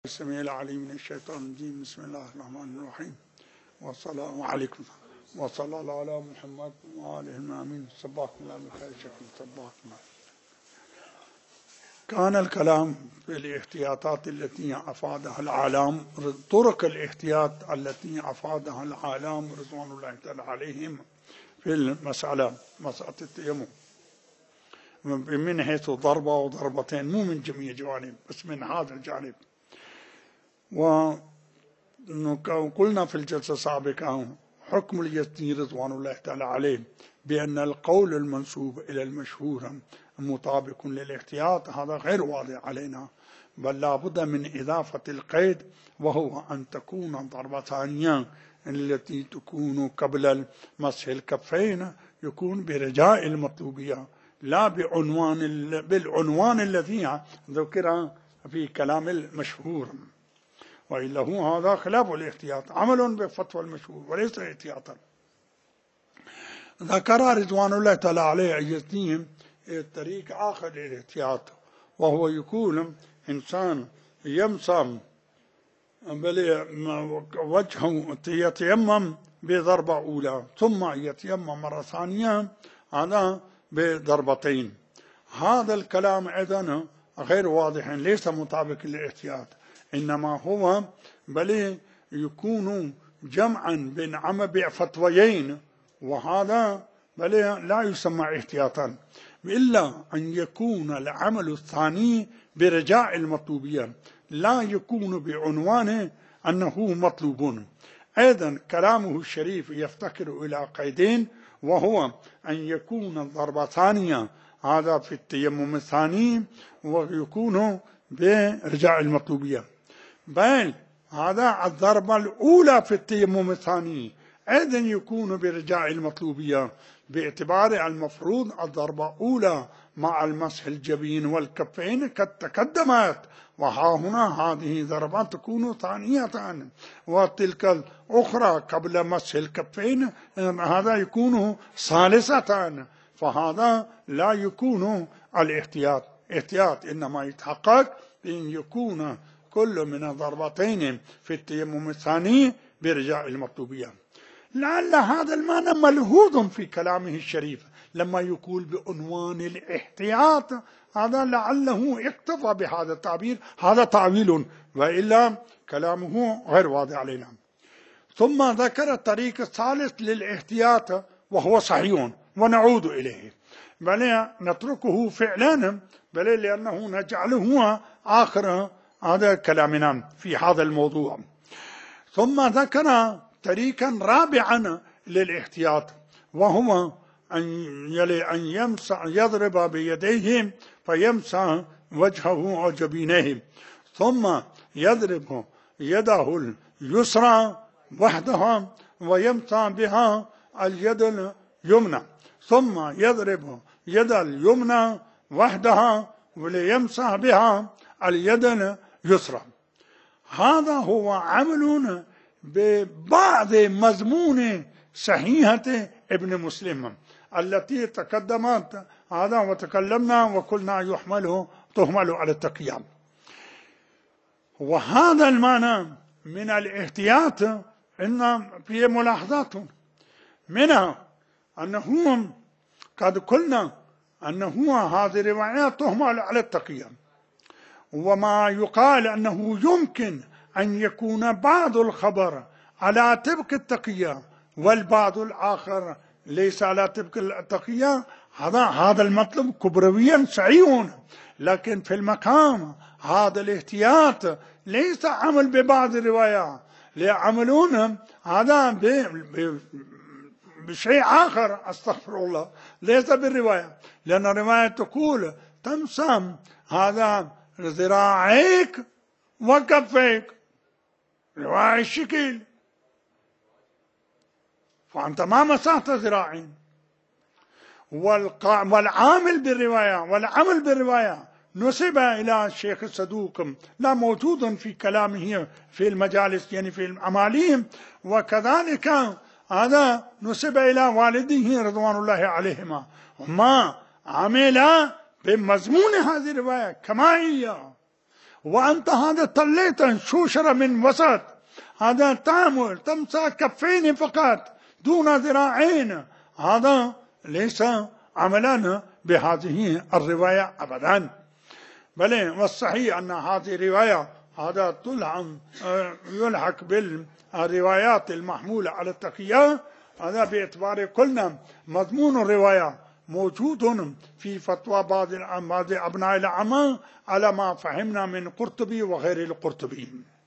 السميع العليم من الشيطان الرجيم. بسم الله الرحمن الرحيم. والسلام عليكم وصلى الله على محمد وآله الآمين. صباحكم الله بالخير. شكرا. صباحكم. كان الكلام في الاحتياطات التي أفادها العالم، طرق الاحتياط التي أفادها العالم رضوان الله تعالى عليهم في مسألة التيمم، من حيث ضربة وضربتين، مو من جميع جوانب بس من هذا الجانب. وقلنا في الجلسة السابقة حكم اليزدي رضوان الله تعالى عليه بأن القول المنسوب إلى المشهور مطابق للاحتياط، هذا غير واضح علينا، بل لا بد من إضافة القيد، وهو أن تكون الضربة ثانية التي تكون قبل مسح الكفين يكون برجاء المطلوبية، لا بالعنوان الذي ذكر في كلام المشهور، وإلا هو هذا خلاف الاحتياط، عمل بفتوى المشهور وليس احتياطا. ذكر رضوان الله تعالى عليه يزديهم طريق آخر للاحتياط، وهو يكون إنسان يمسح وجهه يتيمم بضربة أولى ثم يتيمم مرة ثانية هذا بضربتين. هذا الكلام أيضا غير واضح، ليس مطابق للاحتياط، إنما هو بل يكون جمعا بين بفتويين، وهذا بل لا يسمى احتياطا، إلا أن يكون العمل الثاني برجاء المطلوبية، لا يكون بعنوان أنه مطلوب. أيضا كلامه الشريف يفتقر إلى قيدين، وهو أن يكون الضربة ثانية هذا في التيمم الثاني ويكون برجاء المطلوبية، بل هذا الضربة الأولى في التيمم الثاني أيضا يكون برجاء المطلوبية، باعتبار المفروض الضربة الأولى مع المسح الجبين والكفين قد تقدمت، وها هنا هذه ضربة تكون ثانية، وتلك الأخرى قبل مسح الكفين هذا يكون ثالثة، فهذا لا يكون الاحتياط. احتياط إنما يتحقق بأن يكون كل من الضربتين في التيمم الثاني برجاء المطلوبية. لعل هذا المعنى ملحوظ في كلامه الشريف لما يقول بعنوان الاحتياط، هذا لعله اكتفى بهذا التعبير، هذا تعويل، وإلا كلامه غير واضح علينا. ثم ذكر الطريق الثالث للاحتياط وهو صحيح ونعود إليه، بل نتركه فعلا، بل لأنه نجعله آخر هذا كلامنا في هذا الموضوع. ثم ذكر طريقا رابعا للاحتياط، وهو أن يمسح يضرب بيديه فيمسح وجهه وجبينيه، ثم يضرب يده اليسرى وحدها ويمسح بها اليد اليمنى، ثم يضرب يد اليمنى وحدها وليمسح بها اليد اليسرى. هذا هو عمل ببعض مضمون صحيحة ابن مسلم التي تقدمت هذا، وتكلمنا وقلنا تحمل على التقييم. وهذا المعنى من الاحتياط إن فيه ملاحظات، منها أنه قد قلنا أنه هذه الروايات تحمل على التقييم، وما يقال أنه يمكن أن يكون بعض الخبر على طبق التقية والبعض الآخر ليس على طبق التقية، هذا المطلب كبرويا صحيح، لكن في المقام هذا الاحتياط ليس عمل ببعض الروايات، ليعملون هذا بشيء آخر، أستغفر الله، ليس بالرواية، لأن الرواية تقول تمسح هذا ذراعيك وكفيك، رواية الشكل، فأنت ما مسحت ذراعين. والعامل بالرواية نسب إلى الشيخ الصدوق، لا موجود في كلامه في المجالس يعني في أماليهم، وكذلك هذا نسب إلى والده رضوان الله عليهما، ما عمل بمضمون هذه الرواية كما هي، وأنت هذا طليت شوشرة من وسط، هذا تعمل تمسك كفين فقط دون ذراعين، هذا ليس عملا بهذه الرواية أبدا. بل والصحيح أن هذه الرواية هذا يلحق بالروايات المحمولة على التقية، هذا باعتبار قلنا مضمون الرواية موجود في فتوى بعض أبناء العامة على ما فهمنا من قرطبي وغير القرطبي.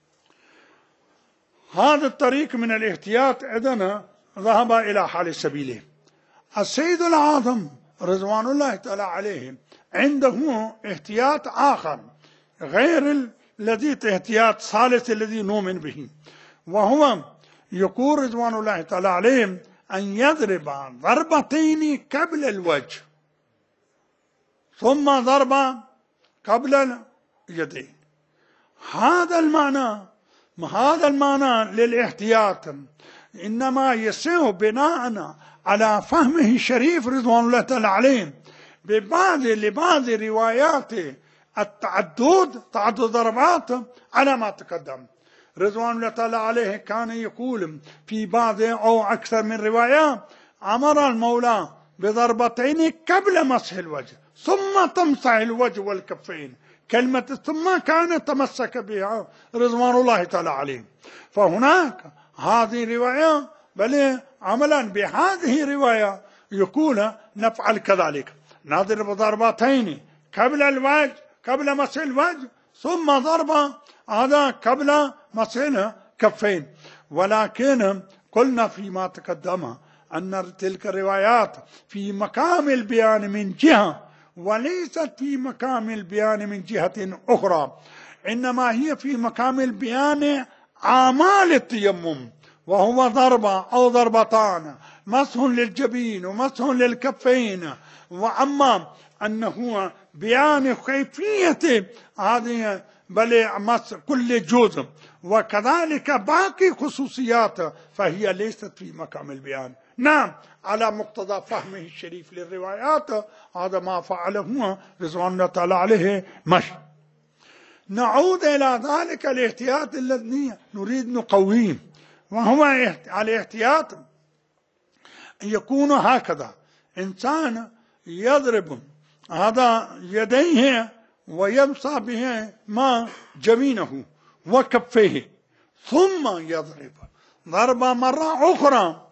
هذا الطريق من الاحتياط إذن ذهب إلى حال سبيله. السيد العاظم رضوان الله تعالى عليه عنده احتياط آخر غير الذي احتياط ثالث الذي نؤمن به، وهو يقول رضوان الله تعالى عليه أن يضرب ضربتين قبل الوجه ثم ضربة قبل اليدين. هذا المعنى للاحتياط إنما يصير بناء على فهمه الشريف رضوان الله تعالى عليه لبعض روايات تعدد ضربات على ما تقدم. رضوان الله تعالى عليه كان يقول في بعض أو أكثر من رواية أمر المولى بضربتين قبل مسح الوجه ثم تمسح الوجه والكفين. كلمة ثم كان تمسك بها رضوان الله تعالى عليه. فهناك هذه رواية بل عملا بهذه الرواية يقول نفعل كذلك، نضرب ضربتين قبل الوجه قبل مسح الوجه ثم ضربة هذا قبل مسح الكفين. ولكن قلنا فيما تقدم أن تلك الروايات في مقام البيان من جهة وليست في مقام البيان من جهة أخرى، إنما هي في مقام البيان أعمال التيمم، وهو ضربة أو ضربتان، مسح للجبين ومسح للكفين. وأما أنه بيان كيفية هذه بل مسح كل جزء وكذلك باقي خصوصيات فهي ليست في مقام البيان. نعم على مقتضى فهمه الشريف للروايات هذا ما فعله رضوان الله تعالى عليه مشي. نعود إلى ذلك الاحتياط الذي نريد نقويه، وهو الاحتياط أن يكون هكذا: إنسان يضرب هذا يديه ويمسح به ما جبينه وكفيه ثم يضرب ضربة مرة أخرى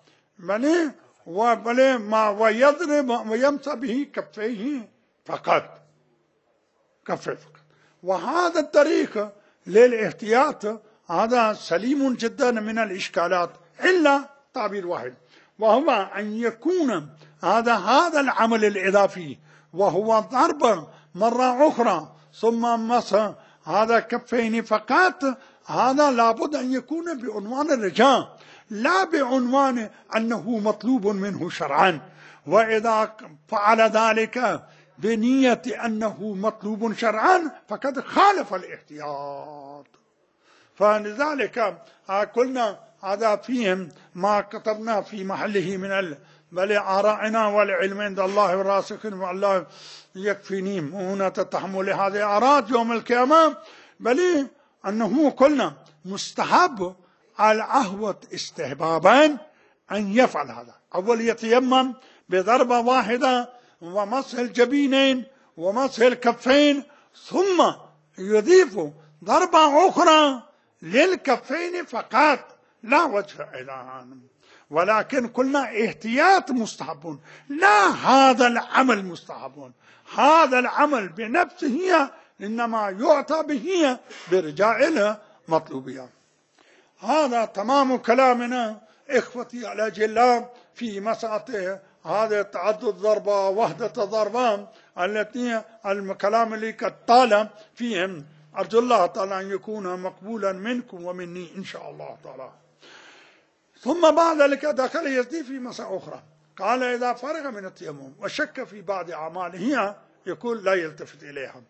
ويضرب ويمسح به كفيه فقط كفيه فقط. وهذا الطريق للاحتياط هذا سليم جدا من الإشكالات إلا تعبير واحد، وهو أن يكون هذا العمل الإضافي وهو ضرب مرة أخرى ثم مسح هذا كفين فقط، هذا لابد أن يكون بعنوان الرجاء لا بعنوان أنه مطلوب منه شرعا. وإذا فعل ذلك بنية أنه مطلوب شرعا فقد خالف الاحتياط. فلذلك قلنا هذا فيهم ما كتبنا في محله من بل آرائنا والعلم عند الله والراسخين والله يكفيني هنا تتحمل هذه الآراء يوم القيامة. بل أنه قلنا مستحب العهوة استحبابا أن يفعل هذا: أول يتيمم بضربة واحدة ومسح الجبينين ومسح الكفين ثم يضيف ضربة أخرى للكفين فقط لا وجه إلى. ولكن قلنا احتياط مستحب لا هذا العمل مستحب، هذا العمل بنفسه إنما يعطى به برجاء المطلوبية. هذا تمام كلامنا إخوتي على جلال في مسألة هذا تعدد ضربة وحدة ضربة التي الكلام اللي قد طال فيهم. أرجو الله تعالى أن يكون مقبولا منكم ومني إن شاء الله تعالى. ثم بعد ذلك دخل يزيد في مسألة أخرى، قال إذا فرغ من التيمم وشك في بعض أعماله يقول لا يلتفت إليها،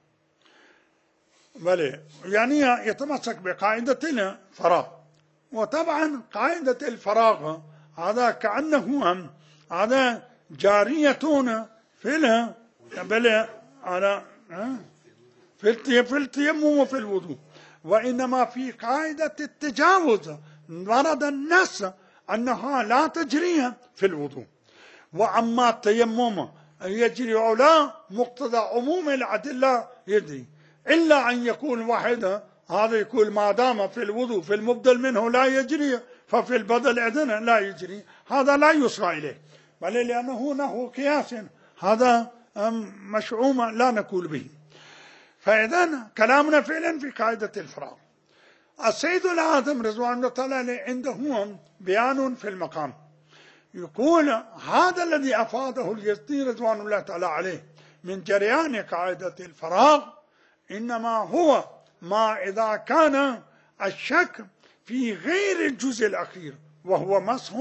بل يعني يتمسك بقاعدة الفراغ. وطبعا قاعدة الفراغ هذا كأنه هذا جارية في بل على في التيمم وفي الوضوء، وإنما في قاعدة التجاوز ورد النص أنها لا تجري في الوضوء. وأما التيمم يجري أو لا مقتضى عموم الأدلة يجري، إلا أن يكون واحدة، هذا يقول ما دام في الوضوء في المبدل منه لا يجري ففي البدل إذن لا يجري، هذا لا يصغى إليه، بل لأنه نحو قياس، هذا مشعوم لا نقول به. فإذا كلامنا فعلا في قاعدة الفراغ. السيد العاظم رضوان الله تعالى عنده بيان في المقام، يقول هذا الذي أفاده اليزدي رضوان الله تعالى عليه من جريان قاعدة الفراغ إنما هو ما إذا كان الشك في غير الجزء الأخير وهو مسح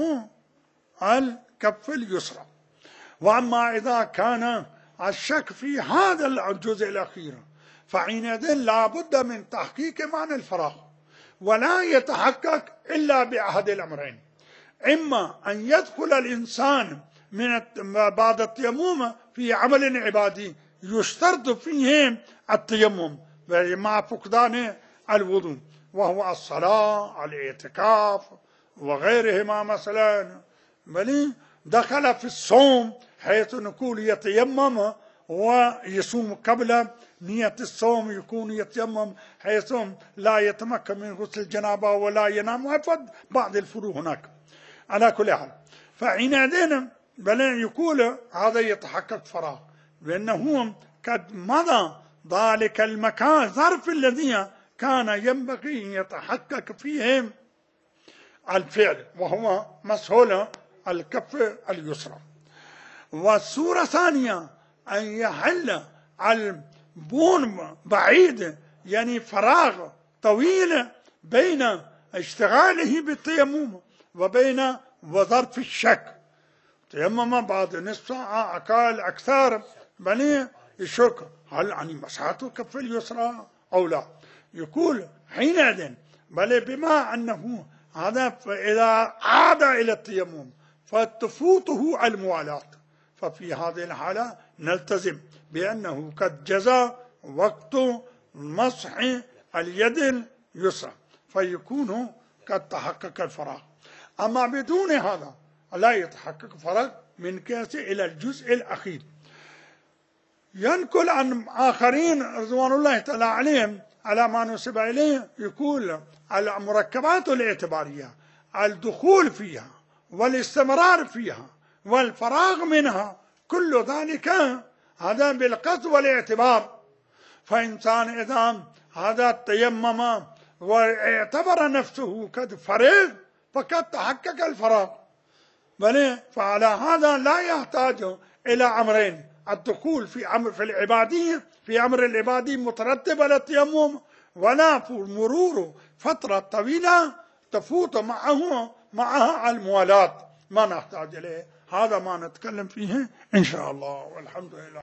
الكف اليسرى. وأما إذا كان الشك في هذا الجزء الأخير فحينئذ لا بد من تحقيق معنى الفراغ، ولا يتحقق إلا بأحد الأمرين: إما أن يدخل الإنسان بعد التيمم في عمل عبادي يشترط فيه التيمم مع فقدان الوضوء، وهو الصلاة، الاعتكاف وغيرهما مثلا، بل دخل في الصوم حيث نقول يتيمم ويصوم قبل نية الصوم، يكون يتيمم حيث لا يتمكن من غسل الجنابة ولا ينام، وفد بعض الفروق هناك. على كل حال فحينئذ بل يقول هذا يتحقق فراغ، لأنه قد مضى ذلك المكان ظرف الذي كان ينبغي أن يتحقق فيه الفعل، وهو مسح الكف اليسرى. والصورة الثانية أن يحل البون بعيد، يعني فراغ طويل بين اشتغاله بالتيمم وبين وظرف الشك. تيمم بعد نصف ساعة أقل أكثر، بل الشك هل أني مسحت الكف اليسرى أو لا، يقول حينئذ بل بما أنه هذا إذا عاد إلى التيمم فتفوته الموالاة، ففي هذه الحالة نلتزم بأنه قد جزى وقت مسح اليد اليسرى فيكون قد تحقق الفراغ. أما بدون هذا لا يتحقق فراغ من كاس إلى الجزء الأخير. ينقل عن آخرين رضوان الله تعالى عليهم على ما نسب إليه، يقول المركبات الاعتبارية الدخول فيها والاستمرار فيها والفراغ منها كل ذلك هذا بالقصد والاعتبار. فإنسان إذا هذا تيمم واعتبر نفسه قد فرغ فقد تحقق الفراغ، بل فعلى هذا لا يحتاج إلى أمرين: الدخول في العبادية في أمر العبادي مترتب على التيمم، ولا مرور فترة طويلة تفوت معها الموالاة، ما نحتاج إليه. هذا ما نتكلم فيه إن شاء الله، والحمد لله.